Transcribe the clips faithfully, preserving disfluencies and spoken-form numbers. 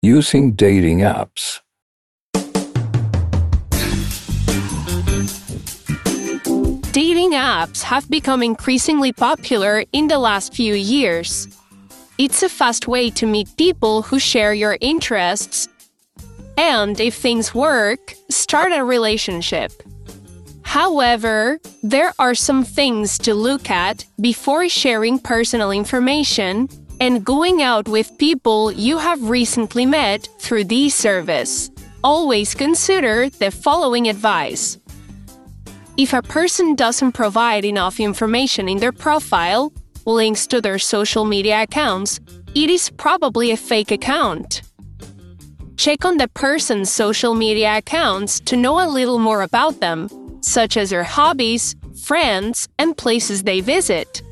Using dating apps. Dating apps have become increasingly popular in the last few years. It's a fast way to meet people who share your interests, and if things work, start a relationship. However, there are some things to look at before sharing personal information and going out with people you have recently met through this service. Always consider the following advice. If a person doesn't provide enough information in their profile, links to their social media accounts, it is probably a fake account. Check on the person's social media accounts to know a little more about them, such as their hobbies, friends, and places they visit.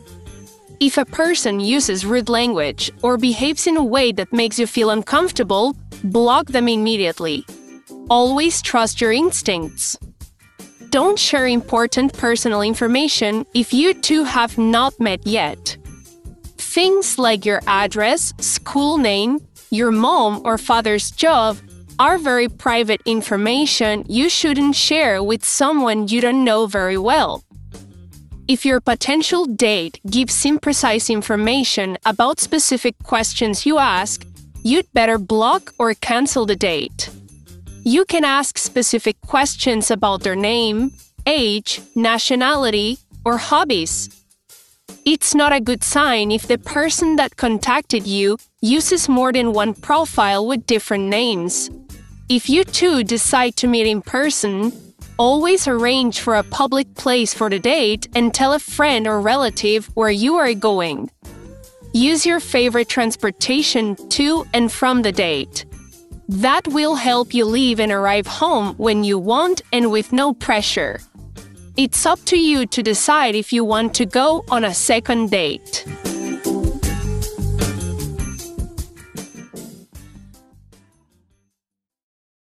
If a person uses rude language or behaves in a way that makes you feel uncomfortable, block them immediately. Always trust your instincts. Don't share important personal information if you two have not met yet. Things like your address, school name, your mom or father's job are very private information you shouldn't share with someone you don't know very well. If your potential date gives imprecise information about specific questions you ask, you'd better block or cancel the date. You can ask specific questions about their name, age, nationality, or hobbies. It's not a good sign if the person that contacted you uses more than one profile with different names. If you two decide to meet in person, always arrange for a public place for the date and tell a friend or relative where you are going. Use your favorite transportation to and from the date. That will help you leave and arrive home when you want and with no pressure. It's up to you to decide if you want to go on a second date.